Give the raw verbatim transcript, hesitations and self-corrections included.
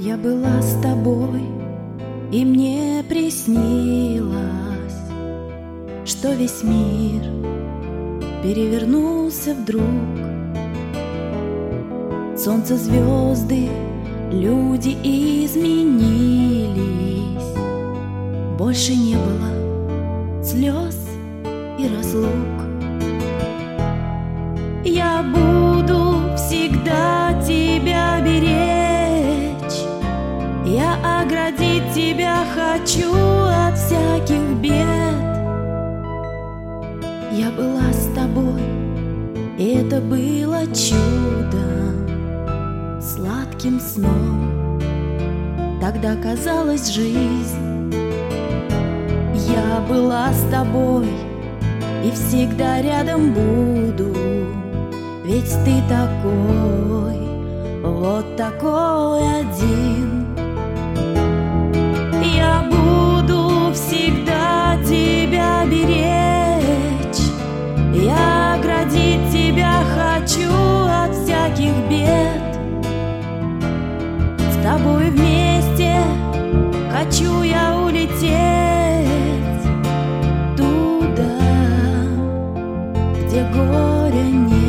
Я была с тобой, и мне приснилось, что весь мир перевернулся вдруг. Солнце, звезды, люди изменились. Больше не было слез и разлук. Я буду всегда тебя беречь, я оградить тебя хочу от всяких бед. Я была с тобой, и это было чудом, сладким сном. Тогда казалась жизнь. Я была с тобой и всегда рядом буду, ведь ты такой, вот такой один. Я буду всегда тебя беречь, я оградить тебя хочу от всяких бед. С тобой вместе хочу я улететь туда, где горя нет.